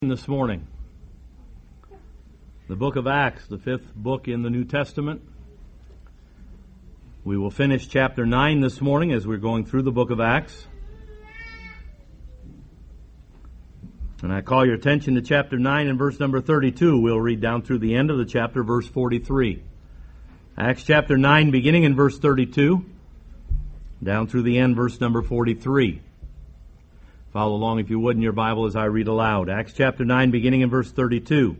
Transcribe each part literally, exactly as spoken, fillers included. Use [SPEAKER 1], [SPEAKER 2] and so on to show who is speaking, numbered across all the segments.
[SPEAKER 1] This morning, the book of Acts, the fifth book in the New Testament. We will finish chapter nine this morning as we're going through the book of Acts. And I call your attention to chapter nine and verse number thirty-two. We'll read down through the end of the chapter, verse forty-three. Acts chapter nine, beginning in verse thirty-two, down through the end, verse number forty-three. Follow along, if you would, in your Bible as I read aloud. Acts chapter nine, beginning in verse thirty-two.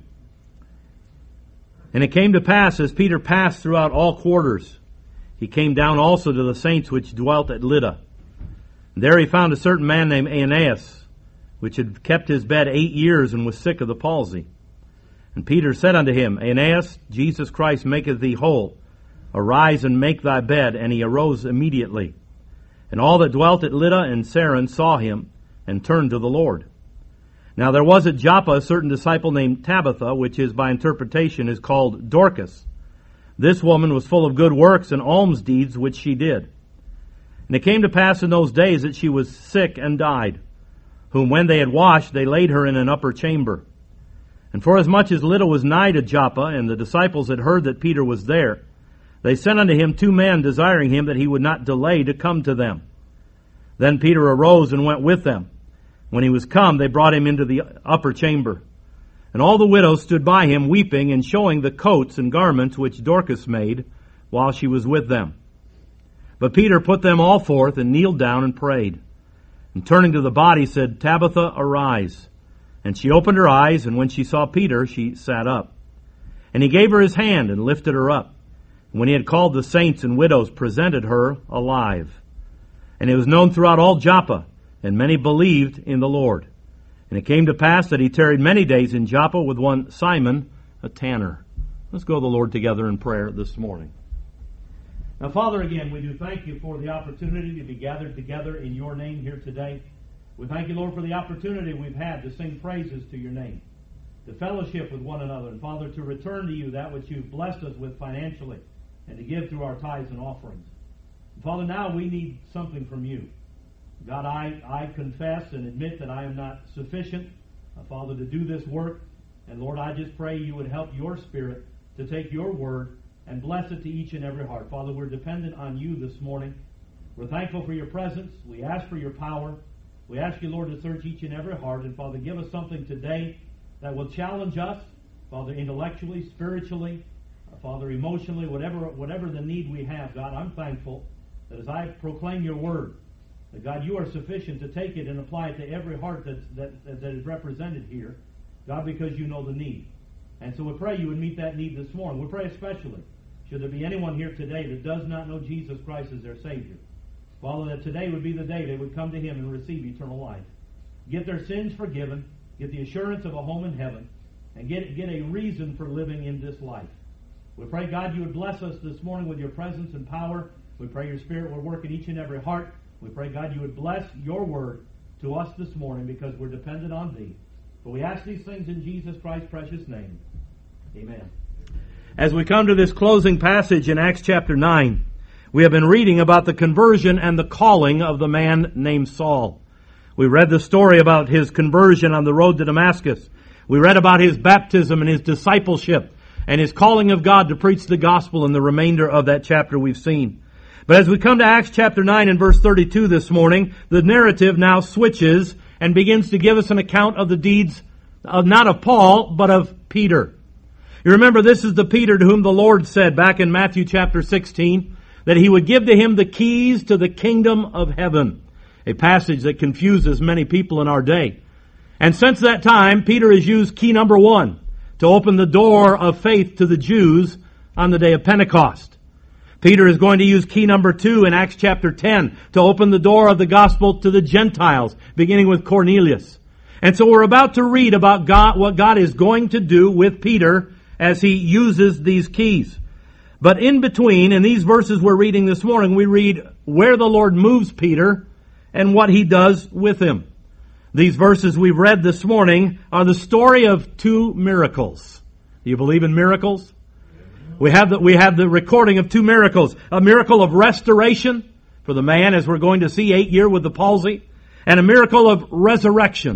[SPEAKER 1] And it came to pass, as Peter passed throughout all quarters, he came down also to the saints which dwelt at Lydda. And there he found a certain man named Aeneas, which had kept his bed eight years and was sick of the palsy. And Peter said unto him, Aeneas, Jesus Christ maketh thee whole. Arise and make thy bed. And he arose immediately. And all that dwelt at Lydda and Saron saw him, and turned to the Lord. Now there was at Joppa a certain disciple named Tabitha, which is by interpretation is called Dorcas. This woman was full of good works and alms deeds which she did. And it came to pass in those days that she was sick and died, whom when they had washed, they laid her in an upper chamber. And forasmuch as Lydda was nigh to Joppa, and the disciples had heard that Peter was there, they sent unto him two men, desiring him that he would not delay to come to them. Then Peter arose and went with them. When he was come, they brought him into the upper chamber. And all the widows stood by him, weeping and showing the coats and garments which Dorcas made while she was with them. But Peter put them all forth and kneeled down and prayed. And turning to the body said, Tabitha, arise. And she opened her eyes, and when she saw Peter, she sat up. And he gave her his hand and lifted her up. And when he had called the saints and widows, presented her alive. And it was known throughout all Joppa, and many believed in the Lord. And it came to pass that he tarried many days in Joppa with one Simon, a tanner. Let's go to the Lord together in prayer this morning. Now, Father, again, we do thank you for the opportunity to be gathered together in your name here today. We thank you, Lord, for the opportunity we've had to sing praises to your name, to fellowship with one another, and, Father, to return to you that which you've blessed us with financially, and to give through our tithes and offerings. Father, now we need something from you. God, I, I confess and admit that I am not sufficient, uh, Father, to do this work. And Lord, I just pray you would help your Spirit to take your word and bless it to each and every heart. Father, we're dependent on you this morning. We're thankful for your presence. We ask for your power. We ask you, Lord, to search each and every heart. And Father, give us something today that will challenge us, Father, intellectually, spiritually, uh, Father, emotionally, whatever, whatever the need we have. God, I'm thankful that as I proclaim your word, that God, you are sufficient to take it and apply it to every heart that's, that, that is represented here, God, because you know the need. And so we pray you would meet that need this morning. We pray especially, should there be anyone here today that does not know Jesus Christ as their Savior, Father, that today would be the day they would come to him and receive eternal life. Get their sins forgiven, get the assurance of a home in heaven, and get, get a reason for living in this life. We pray, God, you would bless us this morning with your presence and power. We pray your Spirit will work in each and every heart. We pray, God, you would bless your word to us this morning because we're dependent on thee. For we ask these things in Jesus Christ's precious name. Amen. As we come to this closing passage in Acts chapter nine, we have been reading about the conversion and the calling of the man named Saul. We read the story about his conversion on the road to Damascus. We read about his baptism and his discipleship and his calling of God to preach the gospel in the remainder of that chapter we've seen. But as we come to Acts chapter nine and verse thirty-two this morning, the narrative now switches and begins to give us an account of the deeds of not of Paul, but of Peter. You remember, this is the Peter to whom the Lord said back in Matthew chapter sixteen that he would give to him the keys to the kingdom of heaven, a passage that confuses many people in our day. And since that time, Peter has used key number one to open the door of faith to the Jews on the day of Pentecost. Peter is going to use key number two in Acts chapter ten to open the door of the gospel to the Gentiles, beginning with Cornelius. And so we're about to read about God, what God is going to do with Peter as he uses these keys. But in between, in these verses we're reading this morning, we read where the Lord moves Peter and what he does with him. These verses we've read this morning are the story of two miracles. Do you believe in miracles? We have the, we have the recording of two miracles. A miracle of restoration for the man, as we're going to see, eight year with the palsy, and a miracle of resurrection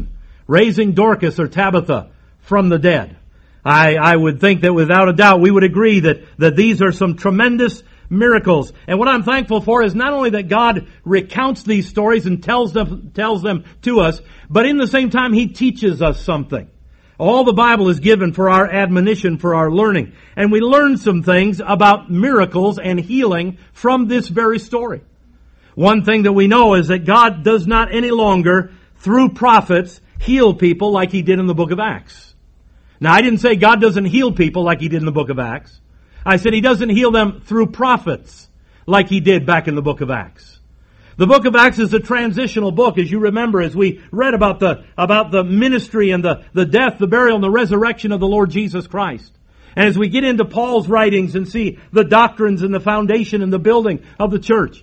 [SPEAKER 1] raising Dorcas or Tabitha from the dead. I, I would think that without a doubt we would agree that, that these are some tremendous miracles. And what I'm thankful for is not only that God recounts these stories and tells them, tells them to us, but in the same time He teaches us something. All the Bible is given for our admonition, for our learning. And we learn some things about miracles and healing from this very story. One thing that we know is that God does not any longer, through prophets, heal people like He did in the book of Acts. Now, I didn't say God doesn't heal people like He did in the book of Acts. I said He doesn't heal them through prophets like He did back in the book of Acts. The book of Acts is a transitional book, as you remember, as we read about the, about the ministry and the, the death, the burial, and the resurrection of the Lord Jesus Christ. And as we get into Paul's writings and see the doctrines and the foundation and the building of the church,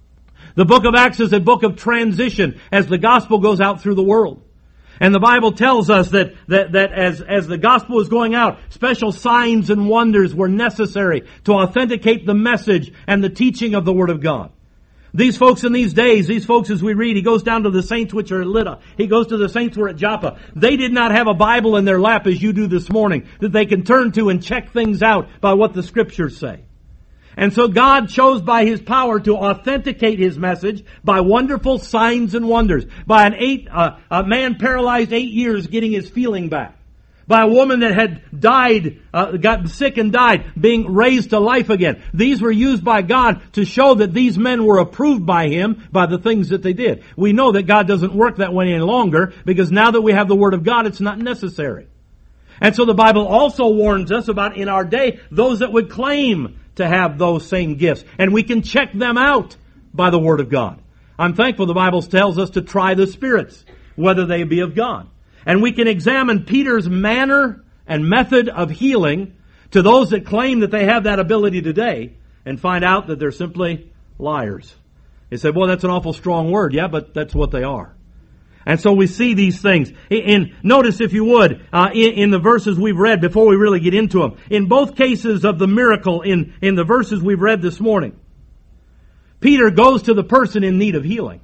[SPEAKER 1] the book of Acts is a book of transition as the gospel goes out through the world. And the Bible tells us that, that, that as, as the gospel was going out, special signs and wonders were necessary to authenticate the message and the teaching of the Word of God. These folks in these days, these folks as we read, he goes down to the saints which are at Lydda. He goes to the saints who are at Joppa. They did not have a Bible in their lap as you do this morning that they can turn to and check things out by what the Scriptures say. And so God chose by His power to authenticate His message by wonderful signs and wonders. By an eight, uh, a man paralyzed eight years getting his feeling back. By a woman that had died, uh, got sick and died, being raised to life again. These were used by God to show that these men were approved by Him by the things that they did. We know that God doesn't work that way any longer because now that we have the Word of God, it's not necessary. And so the Bible also warns us about in our day those that would claim to have those same gifts. And we can check them out by the Word of God. I'm thankful the Bible tells us to try the spirits, whether they be of God. And we can examine Peter's manner and method of healing to those that claim that they have that ability today and find out that they're simply liars. You say, well, that's an awful strong word. Yeah, but that's what they are. And so we see these things. And notice, if you would, uh, in, in the verses we've read before we really get into them. In both cases of the miracle, in, in the verses we've read this morning, Peter goes to the person in need of healing.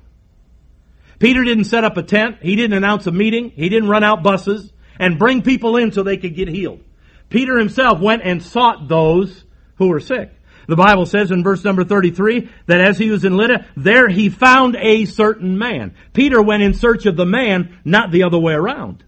[SPEAKER 1] Peter didn't set up a tent. He didn't announce a meeting. He didn't run out buses and bring people in so they could get healed. Peter himself went and sought those who were sick. The Bible says in verse number thirty-three that as he was in Lydda, there he found a certain man. Peter went in search of the man, not the other way around.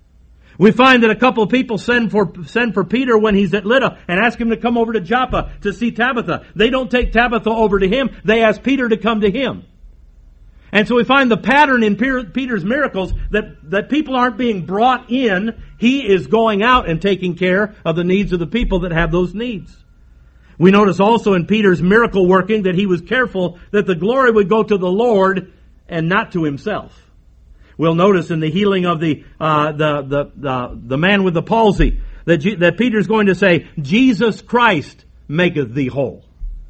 [SPEAKER 1] We find that a couple of people send for send for Peter when he's at Lydda and ask him to come over to Joppa to see Tabitha. They don't take Tabitha over to him. They ask Peter to come to him. And so we find the pattern in Peter's miracles that, that people aren't being brought in. He is going out and taking care of the needs of the people that have those needs. We notice also in Peter's miracle working that he was careful that the glory would go to the Lord and not to himself. We'll notice in the healing of the uh, the, the the the man with the palsy that G- that Peter's going to say, "Jesus Christ maketh thee whole."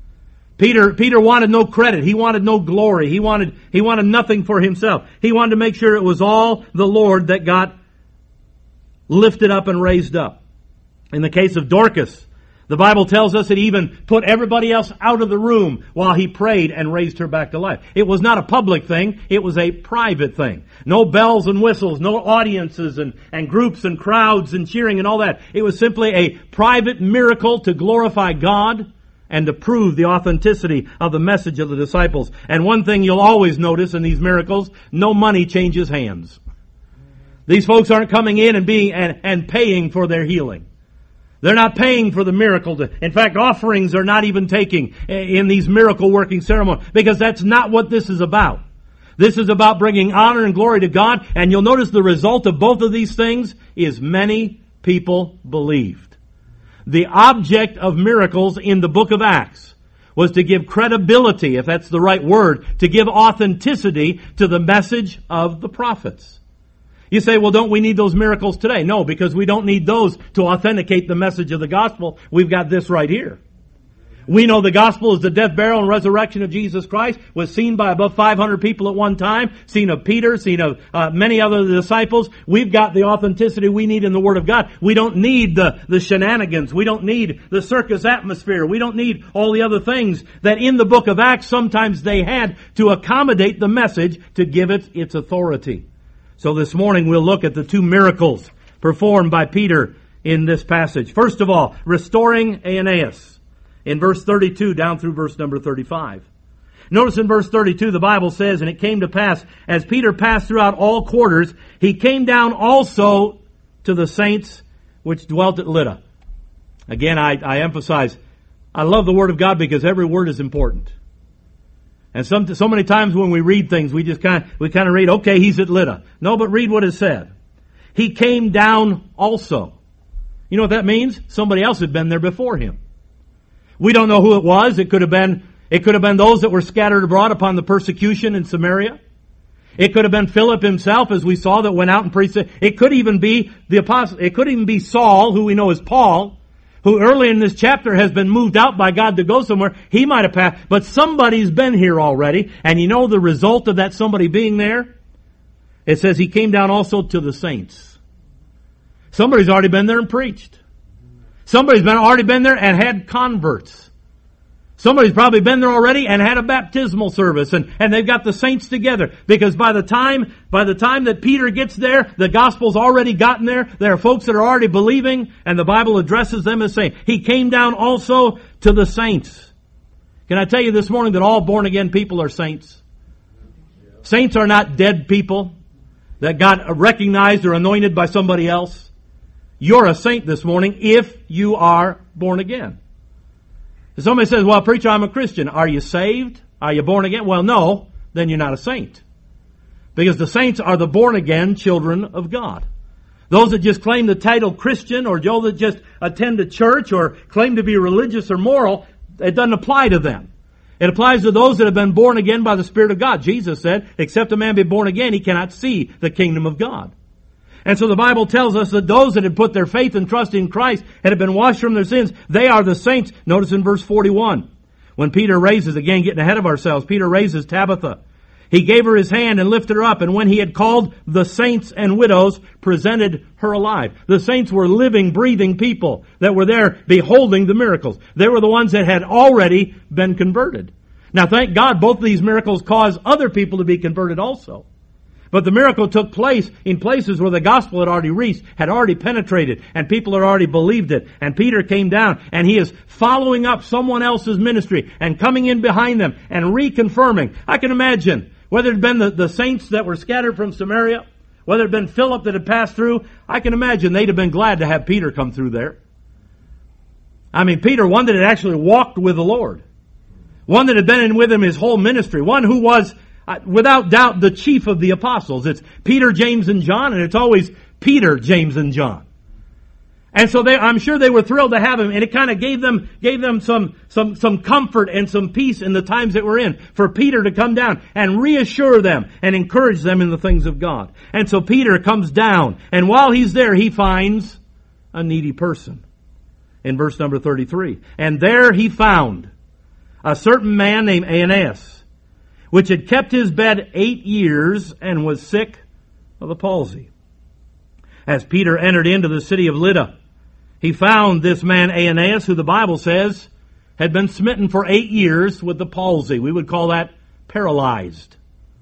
[SPEAKER 1] Peter Peter wanted no credit. He wanted no glory. He wanted he wanted nothing for himself. He wanted to make sure it was all the Lord that got lifted up and raised up. In the case of Dorcas, the Bible tells us that he even put everybody else out of the room while he prayed and raised her back to life. It was not a public thing. It was a private thing. No bells and whistles, no audiences and, and groups and crowds and cheering and all that. It was simply a private miracle to glorify God and to prove the authenticity of the message of the disciples. And one thing you'll always notice in these miracles, no money changes hands. These folks aren't coming in and being and, and paying for their healing. They're not paying for the miracle. To, in fact, offerings are not even taking in these miracle working ceremonies because that's not what this is about. This is about bringing honor and glory to God. And you'll notice the result of both of these things is many people believed. The object of miracles in the book of Acts was to give credibility, if that's the right word, to give authenticity to the message of the prophets. You say, well, don't we need those miracles today? No, because we don't need those to authenticate the message of the gospel. We've got this right here. We know the gospel is the death, burial, and resurrection of Jesus Christ. Was seen by above five hundred people at one time. Seen of Peter, seen of uh, many other disciples. We've got the authenticity we need in the Word of God. We don't need the, the shenanigans. We don't need the circus atmosphere. We don't need all the other things that in the book of Acts sometimes they had to accommodate the message to give it its authority. So this morning we'll look at the two miracles performed by Peter in this passage. First of all, restoring Aeneas in verse thirty-two down through verse number thirty-five. Notice in verse thirty-two the Bible says, "And it came to pass, as Peter passed throughout all quarters, he came down also to the saints which dwelt at Lydda." Again, I, I emphasize, I love the Word of God because every word is important. And some, so many times when we read things, we just kind of, we kind of read, okay, he's at Lydda. No, but read what it said. He came down also. You know what that means? Somebody else had been there before him. We don't know who it was. It could have been, it could have been those that were scattered abroad upon the persecution in Samaria. It could have been Philip himself, as we saw, that went out and preached. It could even be the apostle. It could even be Saul, who we know as Paul, who early in this chapter has been moved out by God to go somewhere. He might have passed, but somebody's been here already. And you know the result of that somebody being there? It says he came down also to the saints. Somebody's already been there and preached. Somebody's been already been there and had converts. Somebody's probably been there already and had a baptismal service, and, and they've got the saints together. Because by the time, by the time that Peter gets there, the gospel's already gotten there. There are folks that are already believing, and the Bible addresses them as saying, he came down also to the saints. Can I tell you this morning that all born again people are saints? Saints are not dead people that got recognized or anointed by somebody else. You're a saint this morning if you are born again. If somebody says, well, preacher, I'm a Christian. Are you saved? Are you born again? Well, no. Then you're not a saint. Because the saints are the born again children of God. Those that just claim the title Christian, or those that just attend a church or claim to be religious or moral, it doesn't apply to them. It applies to those that have been born again by the Spirit of God. Jesus said, except a man be born again, he cannot see the kingdom of God. And so the Bible tells us that those that had put their faith and trust in Christ and had been washed from their sins, they are the saints. Notice in verse forty-one, when Peter raises, again getting ahead of ourselves, Peter raises Tabitha. He gave her his hand and lifted her up, and when he had called the saints and widows, presented her alive. The saints were living, breathing people that were there beholding the miracles. They were the ones that had already been converted. Now thank God both of these miracles caused other people to be converted also. But the miracle took place in places where the gospel had already reached, had already penetrated, and people had already believed it. And Peter came down, and he is following up someone else's ministry and coming in behind them and reconfirming. I can imagine, whether it had been the, the saints that were scattered from Samaria, whether it had been Philip that had passed through, I can imagine they'd have been glad to have Peter come through there. I mean, Peter, one that had actually walked with the Lord. One that had been in with him his whole ministry. One who was, Uh, without doubt, the chief of the apostles. It's Peter, James, and John, and it's always Peter, James, and John. And so they, I'm sure they were thrilled to have him, and it kind of gave them, gave them some, some, some comfort and some peace in the times that we're in, for Peter to come down and reassure them and encourage them in the things of God. And so Peter comes down, and while he's there, he finds a needy person. In verse number thirty-three. And there he found a certain man named Aeneas, which had kept his bed eight years and was sick of the palsy. As Peter entered into the city of Lydda, he found this man Aeneas, who the Bible says had been smitten for eight years with the palsy. We would call that paralyzed.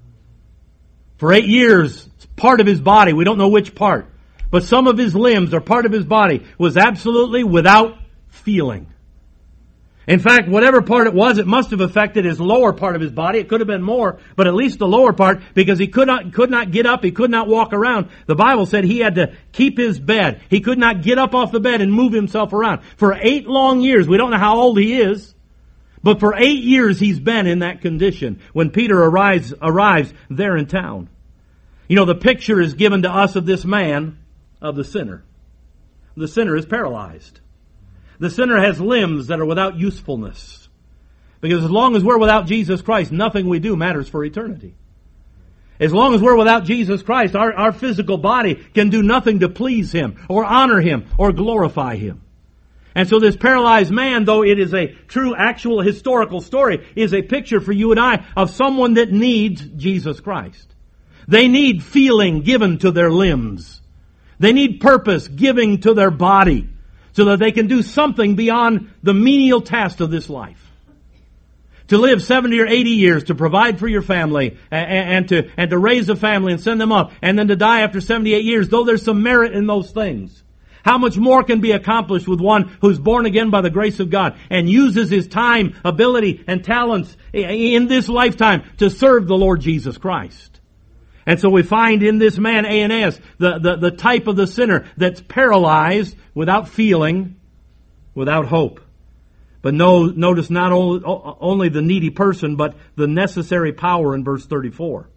[SPEAKER 1] For eight years, part of his body, we don't know which part, but some of his limbs or part of his body was absolutely without feeling. In fact, whatever part it was, it must have affected his lower part of his body. It could have been more, but at least the lower part, because he could not, could not get up, he could not walk around. The Bible said he had to keep his bed. He could not get up off the bed and move himself around. For eight long years, we don't know how old he is, but for eight years he's been in that condition when Peter arrives, arrives there in town. You know, the picture is given to us of this man, of the sinner. The sinner is paralyzed. The sinner has limbs that are without usefulness. Because as long as we're without Jesus Christ, nothing we do matters for eternity. As long as we're without Jesus Christ, our, our physical body can do nothing to please Him, or honor Him, or glorify Him. And so this paralyzed man, though it is a true, actual, historical story, is a picture for you and I of someone that needs Jesus Christ. They need feeling given to their limbs. They need purpose giving to their body, so that they can do something beyond the menial task of this life. To live seventy or eighty years, to provide for your family, and, and to and to raise a family and send them up, and then to die after seventy-eight years, though there's some merit in those things. How much more can be accomplished with one who's born again by the grace of God and uses his time, ability, and talents in this lifetime to serve the Lord Jesus Christ? And so we find in this man, Aeneas, the, the, the type of the sinner that's paralyzed without feeling, without hope. But no, notice not only, only the needy person, but the necessary power in verse thirty-four.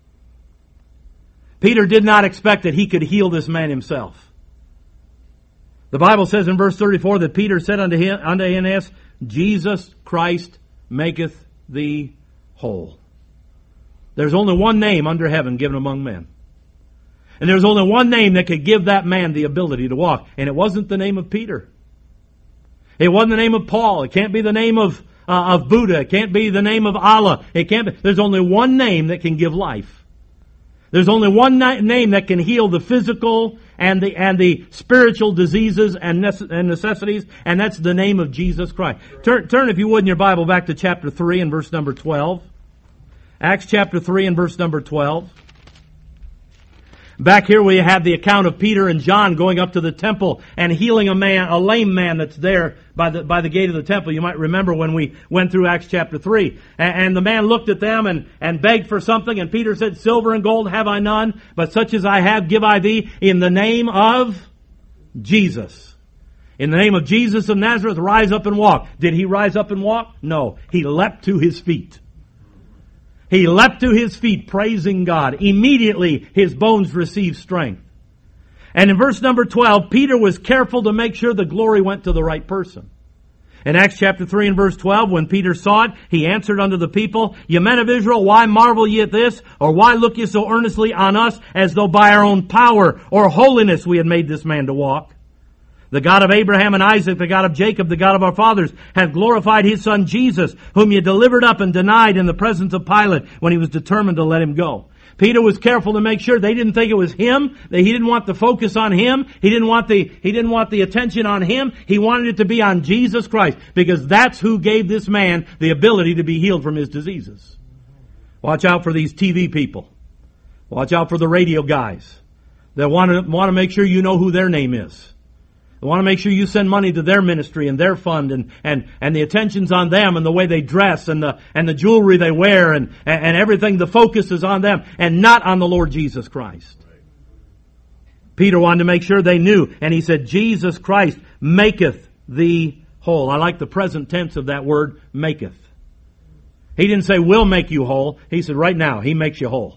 [SPEAKER 1] Peter did not expect that he could heal this man himself. The Bible says in verse thirty-four that Peter said unto him, unto Aeneas, Jesus Christ maketh thee whole. There's only one name under heaven given among men. And there's only one name that could give that man the ability to walk. And it wasn't the name of Peter. It wasn't the name of Paul. It can't be the name of uh, of Buddha. It can't be the name of Allah. It can't be. There's only one name that can give life. There's only one name that can heal the physical and the and the spiritual diseases and necessities, and that's the name of Jesus Christ. Turn, turn if you would in your Bible back to chapter three and verse number twelve. Acts chapter three and verse number twelve. Back here we have the account of Peter and John going up to the temple and healing a man, a lame man that's there by the by the gate of the temple. You might remember when we went through Acts chapter three. And, and the man looked at them and, and begged for something, and Peter said, silver and gold have I none, but such as I have give I thee in the name of Jesus. In the name of Jesus of Nazareth, rise up and walk. Did he rise up and walk? No. He leapt to his feet. He leapt to his feet, praising God. Immediately, his bones received strength. And in verse number twelve, Peter was careful to make sure the glory went to the right person. In Acts chapter three and verse twelve, when Peter saw it, he answered unto the people, Ye men of Israel, why marvel ye at this? Or why look ye so earnestly on us, as though by our own power or holiness we had made this man to walk? The God of Abraham and Isaac, the God of Jacob, the God of our fathers, hath glorified his son Jesus, whom ye delivered up and denied in the presence of Pilate when he was determined to let him go. Peter was careful to make sure they didn't think it was him, that he didn't want the focus on him, he didn't want the, he didn't want the attention on him, he wanted it to be on Jesus Christ, because that's who gave this man the ability to be healed from his diseases. Watch out for these T V people. Watch out for the radio guys that want to, want to make sure you know who their name is. They want to make sure you send money to their ministry and their fund, and, and, and the attention's on them and the way they dress and the and the jewelry they wear and, and everything. The focus is on them and not on the Lord Jesus Christ. Right. Peter wanted to make sure they knew, and he said, Jesus Christ maketh thee whole. I like the present tense of that word, maketh. He didn't say will make you whole. He said right now, he makes you whole.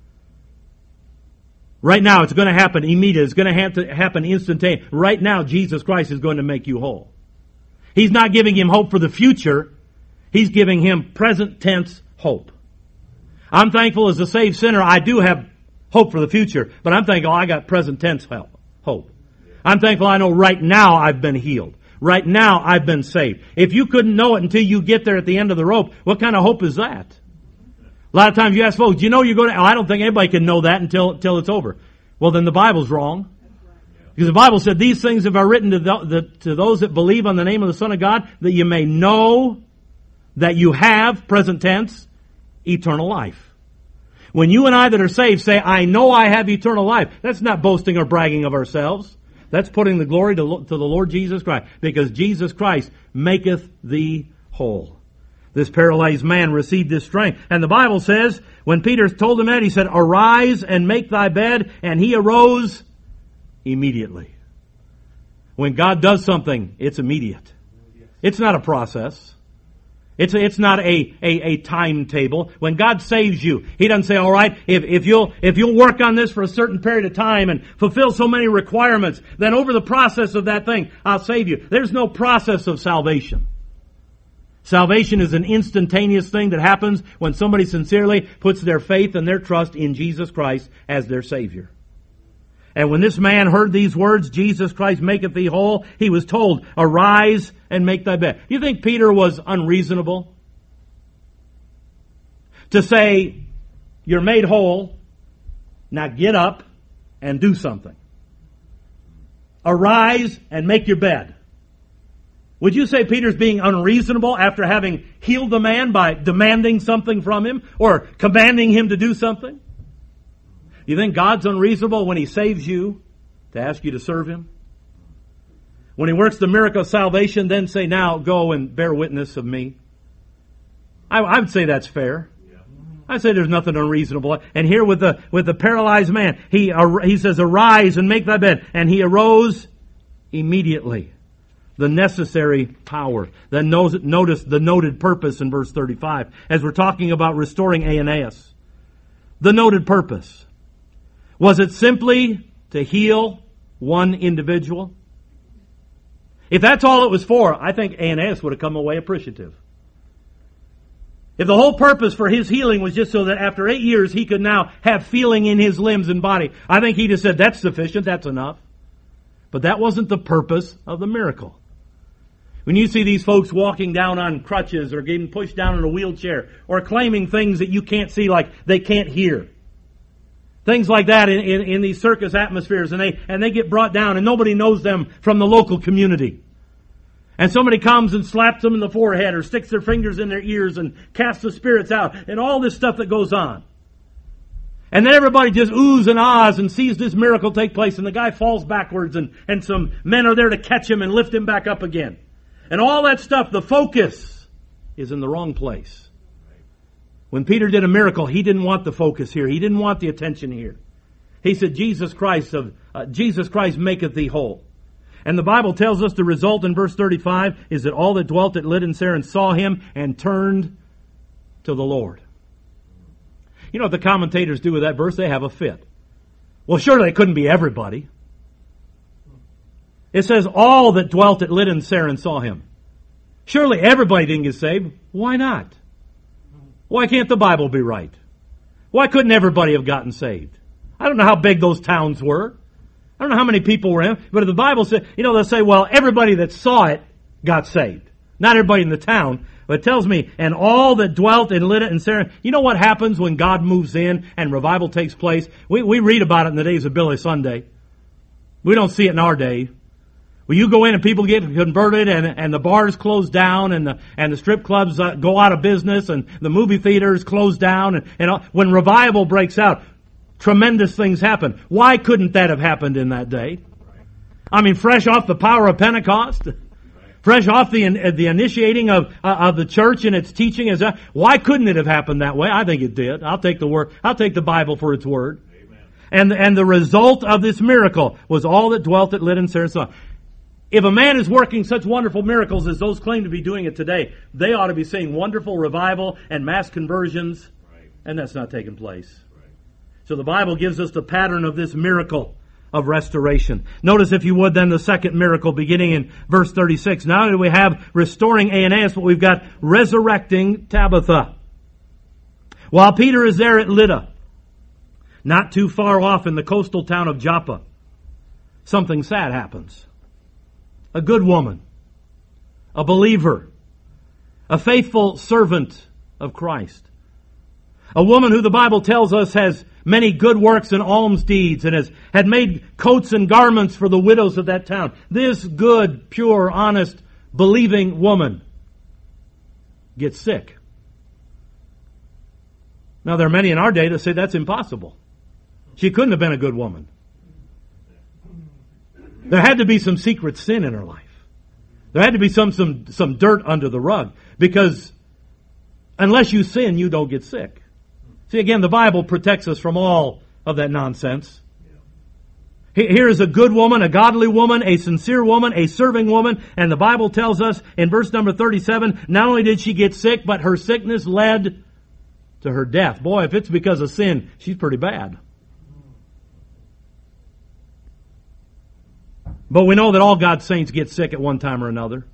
[SPEAKER 1] Right now, it's going to happen immediately. It's going to have to happen instantaneously. Right now, Jesus Christ is going to make you whole. He's not giving him hope for the future. He's giving him present tense hope. I'm thankful as a saved sinner, I do have hope for the future, but I'm thankful I got present tense hope. I'm thankful I know right now I've been healed. Right now I've been saved. If you couldn't know it until you get there at the end of the rope, what kind of hope is that? A lot of times you ask folks, do you know you're going to, oh, I don't think anybody can know that until, until it's over. Well, then the Bible's wrong. Because the Bible said, these things have I written to, the, the, to those that believe on the name of the Son of God, that you may know that you have, present tense, eternal life. When you and I that are saved say, I know I have eternal life, that's not boasting or bragging of ourselves. That's putting the glory to, to the Lord Jesus Christ. Because Jesus Christ maketh thee whole. This paralyzed man received this strength. And the Bible says, when Peter told him that, he said, arise and make thy bed. And he arose immediately. When God does something, it's immediate. It's not a process. It's, a, it's not a, a, a timetable. When God saves you, He doesn't say, all right, if, if you'll, if you'll work on this for a certain period of time and fulfill so many requirements, then over the process of that thing, I'll save you. There's no process of salvation. Salvation is an instantaneous thing that happens when somebody sincerely puts their faith and their trust in Jesus Christ as their Savior. And when this man heard these words, Jesus Christ maketh thee whole, he was told, arise and make thy bed. Do you think Peter was unreasonable to say, you're made whole, now get up and do something? Arise and make your bed. Would you say Peter's being unreasonable after having healed the man by demanding something from him or commanding him to do something? You think God's unreasonable when He saves you to ask you to serve Him? When He works the miracle of salvation, then say, now go and bear witness of me? I, I would say that's fair. I say there's nothing unreasonable. And here with the with the paralyzed man, he he says, arise and make thy bed. And he arose immediately. The necessary power. Then notice the noted purpose in verse thirty-five. As we're talking about restoring Aeneas. The noted purpose. Was it simply to heal one individual? If that's all it was for, I think Aeneas would have come away appreciative. If the whole purpose for his healing was just so that after eight years he could now have feeling in his limbs and body, I think he'd have said, that's sufficient, that's enough. But that wasn't the purpose of the miracle. When you see these folks walking down on crutches or getting pushed down in a wheelchair or claiming things that you can't see, like they can't hear. Things like that in, in, in these circus atmospheres, and they and they get brought down and nobody knows them from the local community. And somebody comes and slaps them in the forehead or sticks their fingers in their ears and casts the spirits out and all this stuff that goes on. And then everybody just oohs and ahs and sees this miracle take place and the guy falls backwards and, and some men are there to catch him and lift him back up again. And all that stuff, the focus is in the wrong place. When Peter did a miracle, he didn't want the focus here. He didn't want the attention here. He said, Jesus Christ of uh, Jesus Christ maketh thee whole. And the Bible tells us the result in verse thirty-five is that all that dwelt at Lydda and Saron saw him and turned to the Lord. You know what the commentators do with that verse? They have a fit. Well, surely it couldn't be everybody. It says all that dwelt at Lydda and Saron saw him. Surely everybody didn't get saved. Why not? Why can't the Bible be right? Why couldn't everybody have gotten saved? I don't know how big those towns were. I don't know how many people were in, but if the Bible says, you know, they'll say, well, everybody that saw it got saved. Not everybody in the town, but it tells me, and all that dwelt in Lydda and Saron. You know what happens when God moves in and revival takes place? We, we read about it in the days of Billy Sunday. We don't see it in our day. Well, you go in and people get converted and, and the bars close down and the, and the strip clubs uh, go out of business and the movie theaters close down. And, and all, when revival breaks out, tremendous things happen. Why couldn't that have happened in that day? I mean, fresh off the power of Pentecost, fresh off the the initiating of uh, of the church and its teaching. Is that, why couldn't it have happened that way? I think it did. I'll take the word. I'll take the Bible for its word. Amen. And and the result of this miracle was all that dwelt at Lydda and Saron saw. If a man is working such wonderful miracles as those claim to be doing it today, they ought to be seeing wonderful revival and mass conversions, right. And that's not taking place. Right. So the Bible gives us the pattern of this miracle of restoration. Notice, if you would, then the second miracle beginning in verse thirty-six. Not only do we have restoring Aeneas, but we've got resurrecting Tabitha. While Peter is there at Lydda, not too far off in the coastal town of Joppa, something sad happens. A good woman, a believer, a faithful servant of Christ. A woman who the Bible tells us has many good works and alms deeds and has had made coats and garments for the widows of that town. This good, pure, honest, believing woman gets sick. Now, there are many in our day that say that's impossible. She couldn't have been a good woman. There had to be some secret sin in her life. There had to be some, some, some dirt under the rug. Because unless you sin, you don't get sick. See, again, the Bible protects us from all of that nonsense. Here is a good woman, a godly woman, a sincere woman, a serving woman. And the Bible tells us in verse number thirty-seven, not only did she get sick, but her sickness led to her death. Boy, if it's because of sin, she's pretty bad. But we know that all God's saints get sick at one time or another.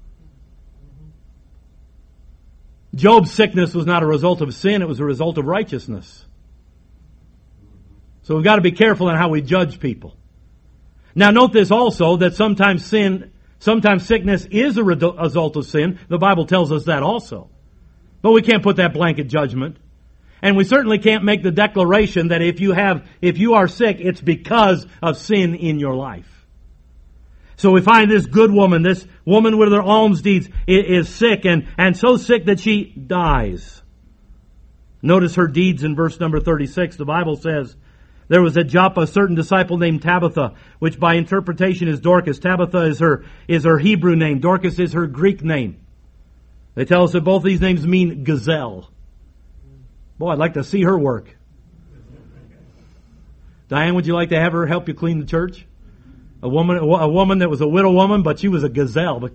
[SPEAKER 1] Job's sickness was not a result of sin, it was a result of righteousness. So we've got to be careful in how we judge people. Now note this also, that sometimes sin, sometimes sickness is a result of sin. The Bible tells us that also. But we can't put that blanket judgment. And we certainly can't make the declaration that if you have, if you are sick, it's because of sin in your life. So we find this good woman, this woman with her alms deeds, is sick, and, and so sick that she dies. Notice her deeds in verse number thirty-six. The Bible says, there was at Joppa a certain disciple named Tabitha, which by interpretation is Dorcas. Tabitha is her, is her Hebrew name. Dorcas is her Greek name. They tell us that both these names mean gazelle. Boy, I'd like to see her work. Diane, would you like to have her help you clean the church? A woman, a woman that was a widow woman, but she was a gazelle. But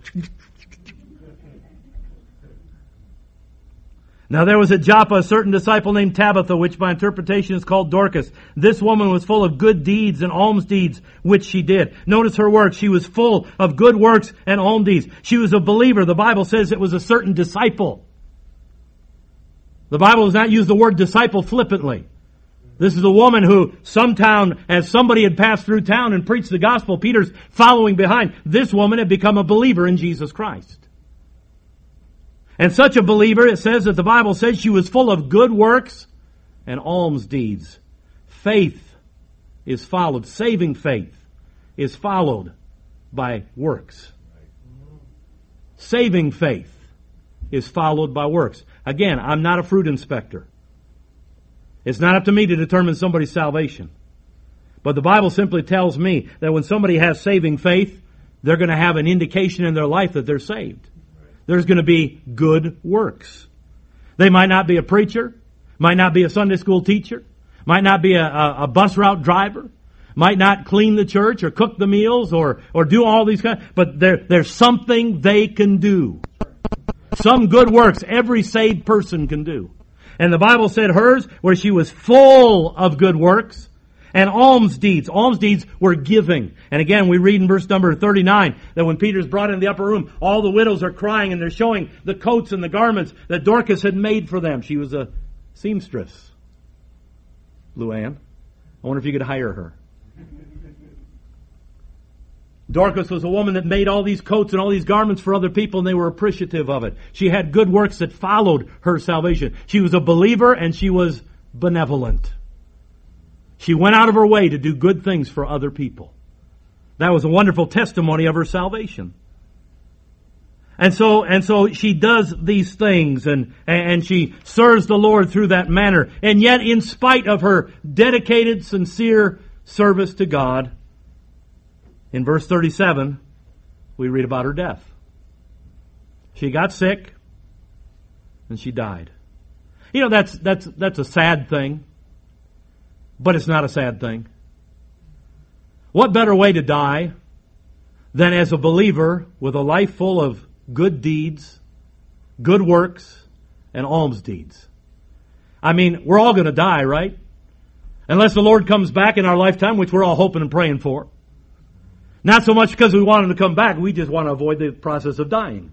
[SPEAKER 1] now there was at Joppa a certain disciple named Tabitha, which by interpretation is called Dorcas. This woman was full of good deeds and alms deeds, which she did. Notice her work. She was full of good works and alms deeds. She was a believer. The Bible says it was a certain disciple. The Bible does not use the word disciple flippantly. This is a woman who some town, as somebody had passed through town and preached the gospel, Peter's following behind. This woman had become a believer in Jesus Christ. And such a believer, it says that the Bible says she was full of good works and alms deeds. Faith is followed, saving faith is followed by works. Saving faith is followed by works. Again, I'm not a fruit inspector. It's not up to me to determine somebody's salvation. But the Bible simply tells me that when somebody has saving faith, they're going to have an indication in their life that they're saved. There's going to be good works. They might not be a preacher, might not be a Sunday school teacher, might not be a, a, a bus route driver, might not clean the church or cook the meals or, or do all these kinds, but there, there's something they can do. Some good works every saved person can do. And the Bible said hers, where she was full of good works and alms deeds. Alms deeds were giving. And again, we read in verse number thirty-nine that when Peter's brought in the upper room, all the widows are crying and they're showing the coats and the garments that Dorcas had made for them. She was a seamstress. Luann, I wonder if you could hire her. Dorcas was a woman that made all these coats and all these garments for other people, and they were appreciative of it. She had good works that followed her salvation. She was a believer and she was benevolent. She went out of her way to do good things for other people. That was a wonderful testimony of her salvation. And so, and so she does these things and, and she serves the Lord through that manner. And yet, in spite of her dedicated, sincere service to God, in verse thirty-seven, we read about her death. She got sick and she died. You know, that's, that's, that's a sad thing, but it's not a sad thing. What better way to die than as a believer with a life full of good deeds, good works, and alms deeds? I mean, we're all going to die, right? Unless the Lord comes back in our lifetime, which we're all hoping and praying for. Not so much because we want Him to come back, we just want to avoid the process of dying.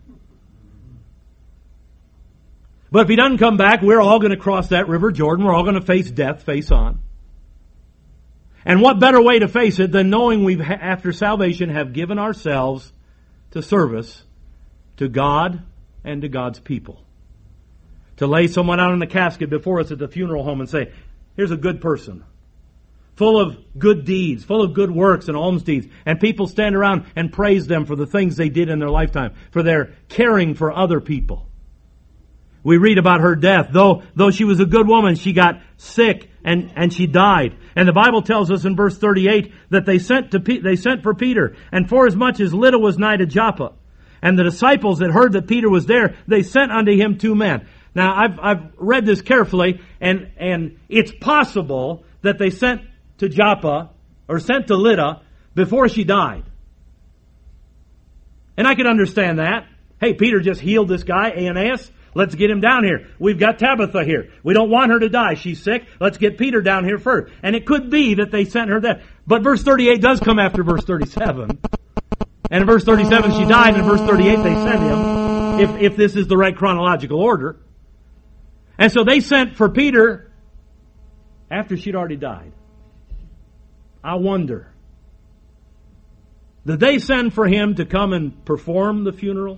[SPEAKER 1] But if He doesn't come back, we're all going to cross that river Jordan. We're all going to face death face on. And what better way to face it than knowing we've, after salvation, have given ourselves to service to God and to God's people. To lay someone out in the casket before us at the funeral home and say, here's a good person, full of good deeds, full of good works and alms deeds. And people stand around and praise them for the things they did in their lifetime, for their caring for other people. We read about her death. Though, though she was a good woman, she got sick and, and she died. And the Bible tells us in verse thirty-eight that they sent to Pe- they sent for Peter. And forasmuch as Lydda was nigh to Joppa, and the disciples that heard that Peter was there, they sent unto him two men. Now, I've, I've read this carefully, and, and it's possible that they sent to Joppa, or sent to Lydda, before she died. And I can understand that. Hey, Peter just healed this guy, Aeneas. Let's get him down here. We've got Tabitha here. We don't want her to die. She's sick. Let's get Peter down here first. And it could be that they sent her there. But verse thirty-eight does come after verse thirty-seven. And in verse thirty-seven she died, and in verse thirty-eight they sent him, if, if this is the right chronological order. And so they sent for Peter after she'd already died. I wonder, did they send for him to come and perform the funeral?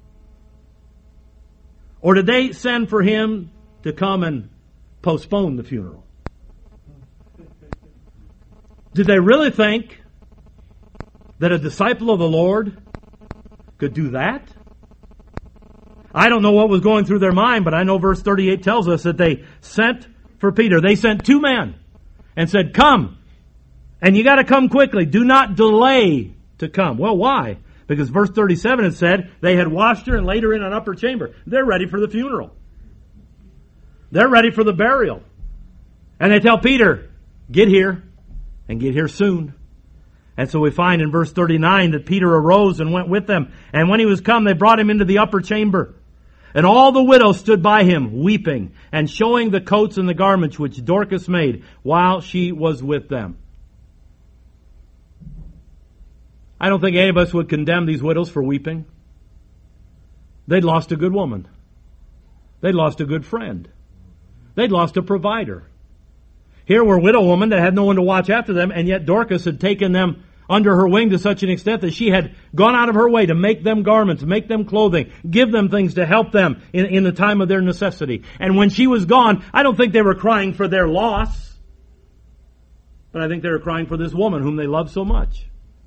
[SPEAKER 1] Or did they send for him to come and postpone the funeral? Did they really think that a disciple of the Lord could do that? I don't know what was going through their mind, but I know verse thirty-eight tells us that they sent for Peter. They sent two men and said, come, and you got to come quickly. Do not delay to come. Well, why? Because verse thirty-seven had said they had washed her and laid her in an upper chamber. They're ready for the funeral. They're ready for the burial. And they tell Peter, get here, and get here soon. And so we find in verse thirty-nine that Peter arose and went with them. And when he was come, they brought him into the upper chamber. And all the widows stood by him, weeping, and showing the coats and the garments which Dorcas made while she was with them. I don't think any of us would condemn these widows for weeping. They'd lost a good woman. They'd lost a good friend. They'd lost a provider. Here were widow women that had no one to watch after them, and yet Dorcas had taken them under her wing to such an extent that she had gone out of her way to make them garments, make them clothing, give them things to help them in, in the time of their necessity. And when she was gone, I don't think they were crying for their loss, but I think they were crying for this woman whom they loved so much.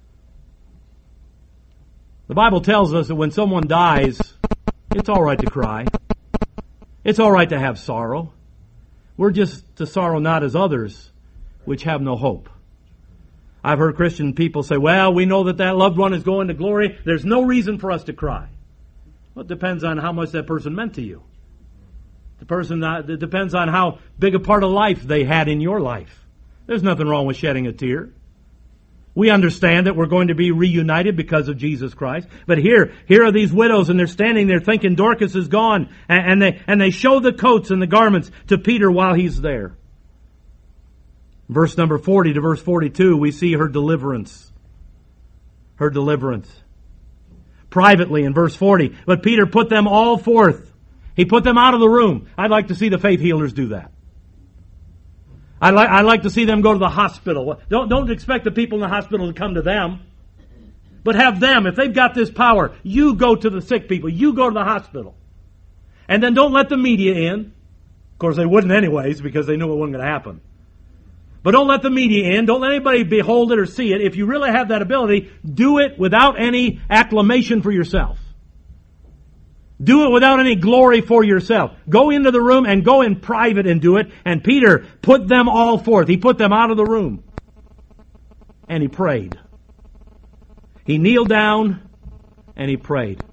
[SPEAKER 1] The Bible tells us that when someone dies, it's all right to cry. It's all right to have sorrow. We're just to sorrow not as others, which have no hope. I've heard Christian people say, well, we know that that loved one is going to glory. There's no reason for us to cry. Well, it depends on how much that person meant to you. The person, uh, it depends on how big a part of life they had in your life. There's nothing wrong with shedding a tear. We understand that we're going to be reunited because of Jesus Christ. But here, here are these widows, and they're standing there thinking Dorcas is gone. And, and they, and they show the coats and the garments to Peter while he's there. Verse number forty to verse forty-two, we see her deliverance. Her deliverance. Privately in verse forty, but Peter put them all forth. He put them out of the room. I'd like to see the faith healers do that. I'd like, I'd like to see them go to the hospital. Don't, don't expect the people in the hospital to come to them. But have them, if they've got this power, you go to the sick people. You go to the hospital. And then don't let the media in. Of course, they wouldn't anyways because they knew it wasn't going to happen. But don't let the media in. Don't let anybody behold it or see it. If you really have that ability, do it without any acclamation for yourself. Do it without any glory for yourself. Go into the room and go in private and do it. And Peter put them all forth. He put them out of the room. And he prayed. He kneeled down and he prayed.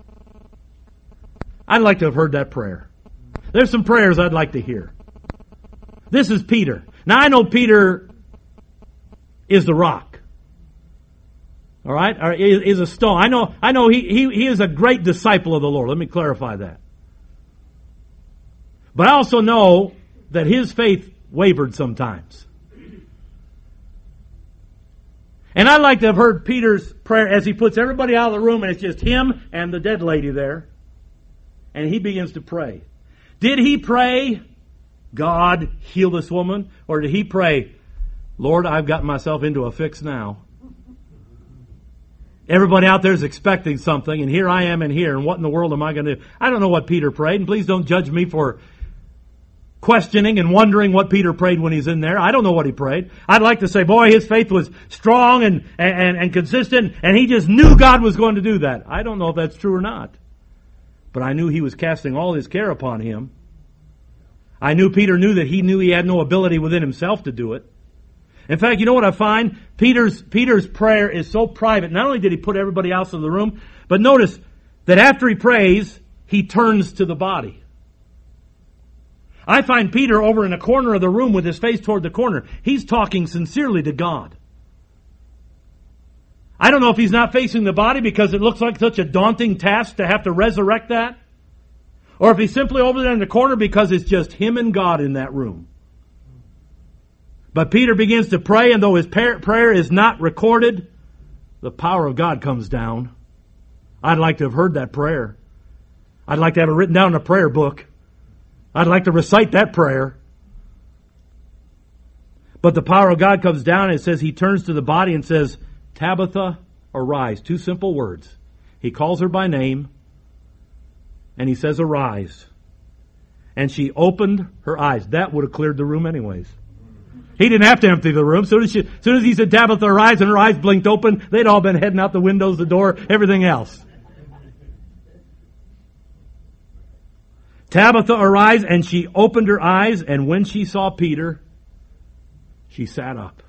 [SPEAKER 1] I'd like to have heard that prayer. There's some prayers I'd like to hear. This is Peter. Now I know Peter is the rock. All right? Or is a stone. I know, I know he, he, he is a great disciple of the Lord. Let me clarify that. But I also know that his faith wavered sometimes. And I'd like to have heard Peter's prayer as he puts everybody out of the room and it's just him and the dead lady there. And he begins to pray. Did he pray, God, heal this woman? Or did he pray, Lord, I've gotten myself into a fix now. Everybody out there is expecting something, and here I am in here, and what in the world am I going to do? I don't know what Peter prayed, and please don't judge me for questioning and wondering what Peter prayed when he's in there. I don't know what he prayed. I'd like to say, boy, his faith was strong and, and, and consistent, and he just knew God was going to do that. I don't know if that's true or not. But I knew he was casting all his care upon him. I knew Peter knew that he knew he had no ability within himself to do it. In fact, you know what I find? Peter's, Peter's prayer is so private. Not only did he put everybody else in the room, but notice that after he prays, he turns to the body. I find Peter over in a corner of the room with his face toward the corner. He's talking sincerely to God. I don't know if he's not facing the body because it looks like such a daunting task to have to resurrect that. Or if he's simply over there in the corner because it's just him and God in that room. But Peter begins to pray, and though his prayer is not recorded, the power of God comes down. I'd like to have heard that prayer. I'd like to have it written down in a prayer book. I'd like to recite that prayer. But the power of God comes down, and it says he turns to the body and says, Tabitha, arise. Two simple words. He calls her by name, and he says, arise. And she opened her eyes. That would have cleared the room anyways. He didn't have to empty the room. As soon as, she, as soon as he said, Tabitha, arise, and her eyes blinked open, they'd all been heading out the windows, the door, everything else. Tabitha, arise, and she opened her eyes, and when she saw Peter, she sat up.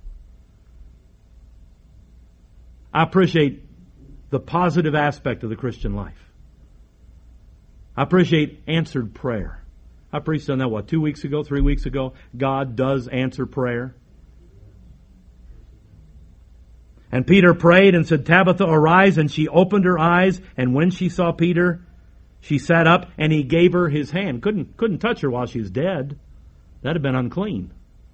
[SPEAKER 1] I appreciate the positive aspect of the Christian life. I appreciate answered prayer. I preached on that, what, two weeks ago, three weeks ago? God does answer prayer. And Peter prayed and said, Tabitha, arise, and she opened her eyes, and when she saw Peter, she sat up, and he gave her his hand. Couldn't, couldn't touch her while she was dead. That'd have been unclean.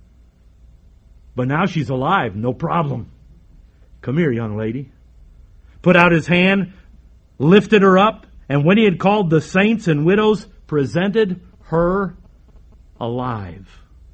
[SPEAKER 1] But now she's alive, no problem. Come here, young lady. Put out his hand, lifted her up, and when he had called the saints and widows, presented her alive.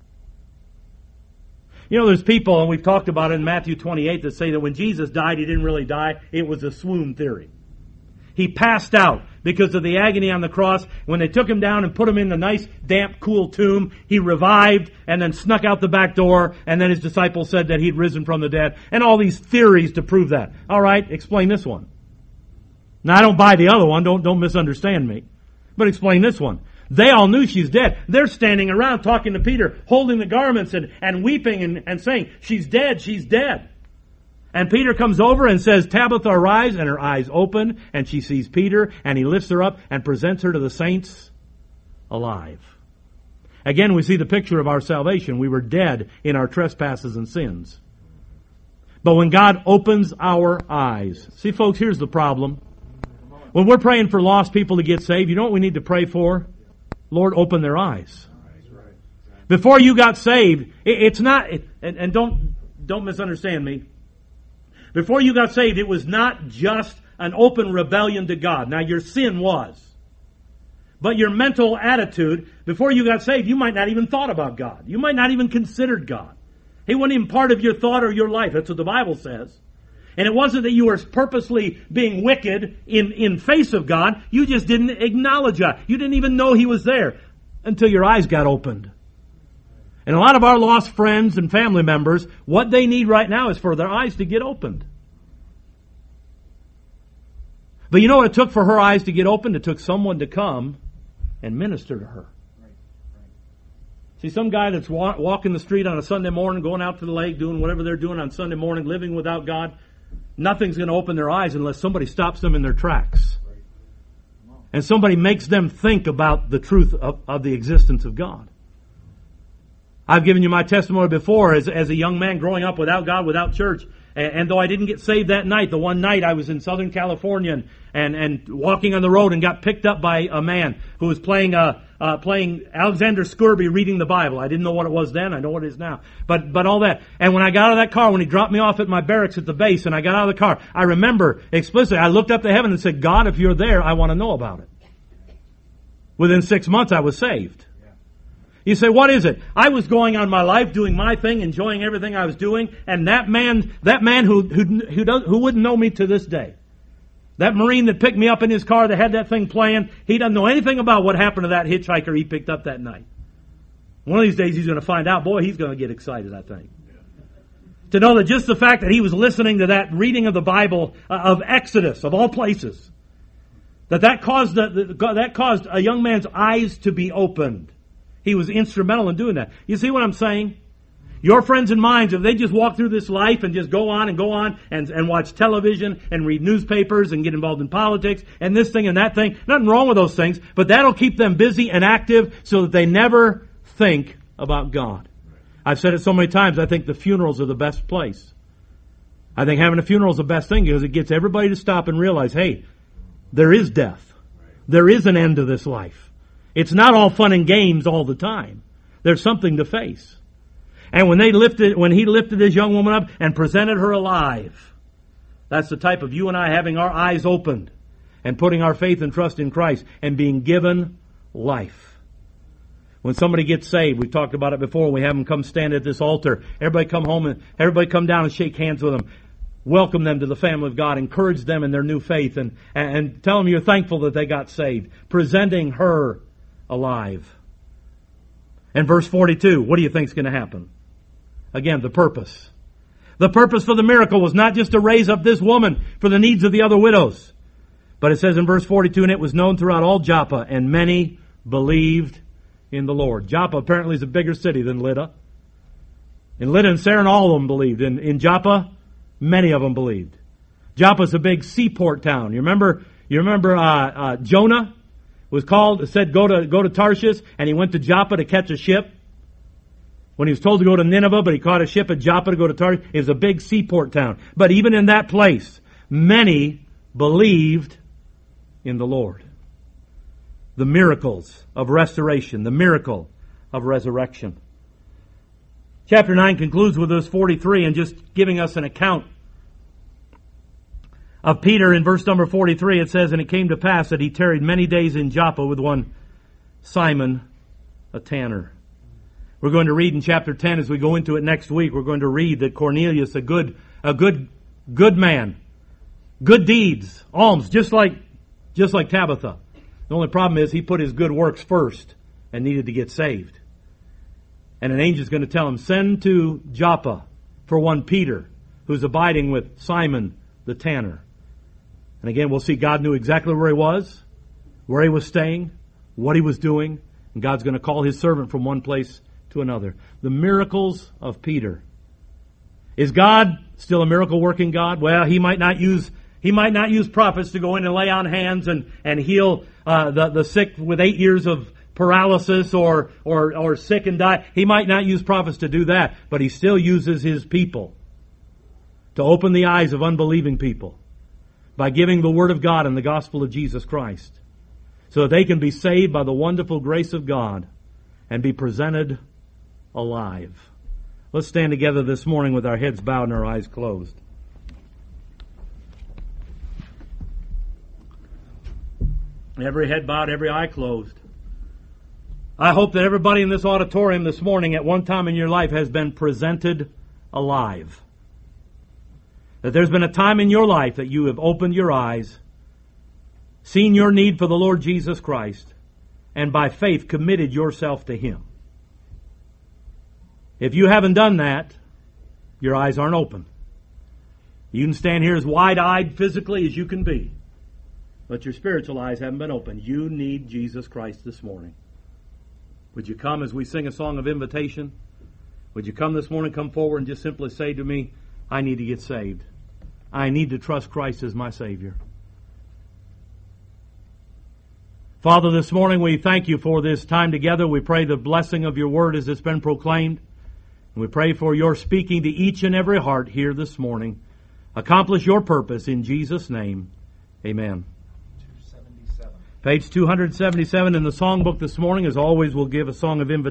[SPEAKER 1] You know, there's people, and we've talked about it in Matthew twenty-eight, that say that when Jesus died, he didn't really die. It was a swoon theory. He passed out because of the agony on the cross. When they took him down and put him in the nice, damp, cool tomb, he revived and then snuck out the back door, and then his disciples said that he'd risen from the dead. And all these theories to prove that. All right, explain this one. Now, I don't buy the other one. Don't, don't misunderstand me. But explain this one. They all knew she's dead. They're standing around talking to Peter, holding the garments and, and weeping and, and saying, she's dead, she's dead. And Peter comes over and says, Tabitha, arise, and her eyes open, and she sees Peter, and he lifts her up and presents her to the saints alive. Again, we see the picture of our salvation. We were dead in our trespasses and sins. But when God opens our eyes, see folks, here's the problem. When we're praying for lost people to get saved, you know what we need to pray for? Lord, open their eyes. Before you got saved, it's not, and, and don't, don't misunderstand me. Before you got saved, it was not just an open rebellion to God. Now, your sin was. But your mental attitude, before you got saved, you might not even thought about God. You might not even considered God. He wasn't even part of your thought or your life. That's what the Bible says. And it wasn't that you were purposely being wicked in, in face of God. You just didn't acknowledge God. You didn't even know He was there until your eyes got opened. And a lot of our lost friends and family members, what they need right now is for their eyes to get opened. But you know what it took for her eyes to get opened? It took someone to come and minister to her. See, some guy that's walk, walking the street on a Sunday morning, going out to the lake, doing whatever they're doing on Sunday morning, living without God, nothing's going to open their eyes unless somebody stops them in their tracks. And somebody makes them think about the truth of, of the existence of God. I've given you my testimony before as, as a young man growing up without God, without church. And, and though I didn't get saved that night, the one night I was in Southern California and, and, and walking on the road and got picked up by a man who was playing uh, uh, playing Alexander Scourby reading the Bible. I didn't know what it was then. I know what it is now. But but all that. And when I got out of that car, when he dropped me off at my barracks at the base and I got out of the car, I remember explicitly, I looked up to heaven and said, God, if you're there, I want to know about it. Within six months, I was saved. You say, what is it? I was going on my life, doing my thing, enjoying everything I was doing, and that man, that man who who who, does, who wouldn't know me to this day, that Marine that picked me up in his car that had that thing playing, he doesn't know anything about what happened to that hitchhiker he picked up that night. One of these days he's going to find out. Boy, he's going to get excited, I think. To know that just the fact that he was listening to that reading of the Bible, uh, of Exodus, of all places, that that caused the, the, that caused a young man's eyes to be opened. He was instrumental in doing that. You see what I'm saying? Your friends and mine, if they just walk through this life and just go on and go on and, and watch television and read newspapers and get involved in politics and this thing and that thing, nothing wrong with those things, but that'll keep them busy and active so that they never think about God. I've said it so many times, I think the funerals are the best place. I think having a funeral is the best thing because it gets everybody to stop and realize, hey, there is death. There is an end to this life. It's not all fun and games all the time. There's something to face. And when they lifted, when he lifted this young woman up and presented her alive, that's the type of you and I having our eyes opened and putting our faith and trust in Christ and being given life. When somebody gets saved, we've talked about it before, we have them come stand at this altar. Everybody come home and everybody come down and shake hands with them. Welcome them to the family of God. Encourage them in their new faith and, and tell them you're thankful that they got saved. Presenting her alive. And verse forty-two, what do you think is going to happen? Again, the purpose. The purpose for the miracle was not just to raise up this woman for the needs of the other widows. But it says in verse forty-two, and it was known throughout all Joppa, and many believed in the Lord. Joppa apparently is a bigger city than Lydda. In Lydda and Saron, all of them believed. In, in Joppa, many of them believed. Joppa's a big seaport town. You remember, you remember uh, uh, Jonah was called, said go to go to Tarshish, and he went to Joppa to catch a ship. When he was told to go to Nineveh, but he caught a ship at Joppa to go to Tarshish. It was a big seaport town. But even in that place, many believed in the Lord. The miracles of restoration, the miracle of resurrection. Chapter nine concludes with verse forty-three and just giving us an account of Peter. In verse number forty-three it says, and it came to pass that he tarried many days in Joppa with one Simon, a tanner. We're going to read in chapter ten as we go into it next week. We're going to read that Cornelius, a good, a good, good man, good deeds, alms, just like, just like Tabitha. The only problem is he put his good works first and needed to get saved. And an angel's going to tell him, send to Joppa for one Peter, who's abiding with Simon the tanner. And again, we'll see God knew exactly where he was, where he was staying, what he was doing, and God's going to call his servant from one place to another. The miracles of Peter. Is God still a miracle working God? Well, he might not use he might not use prophets to go in and lay on hands and and heal uh, the the sick with eight years of paralysis or or or sick and die. He might not use prophets to do that, but he still uses his people to open the eyes of unbelieving people by giving the Word of God and the gospel of Jesus Christ, so that they can be saved by the wonderful grace of God and be presented alive. Let's stand together this morning with our heads bowed and our eyes closed. Every head bowed, every eye closed. I hope that everybody in this auditorium this morning at one time in your life has been presented alive. That there's been a time in your life that you have opened your eyes, seen your need for the Lord Jesus Christ, and by faith committed yourself to Him. If you haven't done that, your eyes aren't open. You can stand here as wide-eyed physically as you can be, but your spiritual eyes haven't been opened. You need Jesus Christ this morning. Would you come as we sing a song of invitation? Would you come this morning, come forward and just simply say to me, I need to get saved. I need to trust Christ as my Savior. Father, this morning we thank you for this time together. We pray the blessing of your word as it's been proclaimed. And we pray for your speaking to each and every heart here this morning. Accomplish your purpose in Jesus' name. Amen. Page two seventy-seven in the songbook this morning, as always, we'll give a song of invitation.